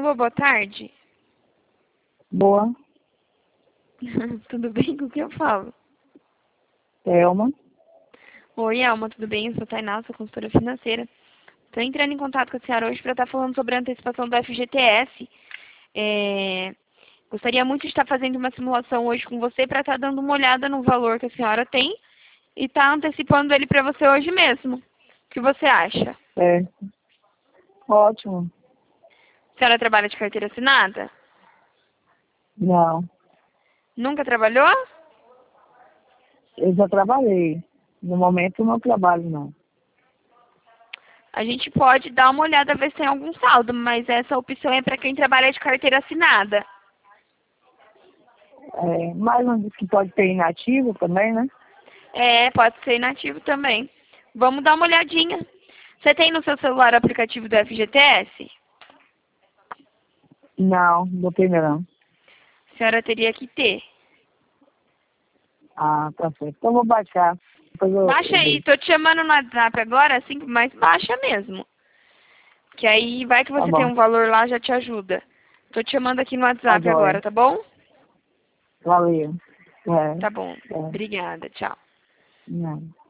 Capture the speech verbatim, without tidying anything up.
Alô, boa tarde. Boa. Tudo bem? Com quem eu falo? Thelma. Oi, Elma, tudo bem? Eu sou a Tainá, sou consultora financeira. Estou entrando em contato com a senhora hoje para estar falando sobre a antecipação do F G T S. É... Gostaria muito de estar fazendo uma simulação hoje com você para estar dando uma olhada no valor que a senhora tem e estar antecipando ele para você hoje mesmo. O que você acha? É. Ótimo. A senhora trabalha de carteira assinada? Não. Nunca trabalhou? Eu já trabalhei. No momento não trabalho, não. A gente pode dar uma olhada, ver se tem algum saldo, mas essa opção é para quem trabalha de carteira assinada. É, mas não diz que pode ter inativo também, né? É, pode ser inativo também. Vamos dar uma olhadinha. Você tem no seu celular o aplicativo do F G T S? Não, não tem não. A senhora teria que ter. Ah, tá certo. Então eu vou baixar. Depois eu, Baixa eu aí. vejo. Tô te chamando no WhatsApp agora, assim, mas baixa mesmo. Que aí vai que Tá você tem bom. um valor lá, já te ajuda. Tô te chamando aqui no Tá WhatsApp joia. agora, tá bom? Valeu. É. Tá bom. É. Obrigada. Tchau. Não.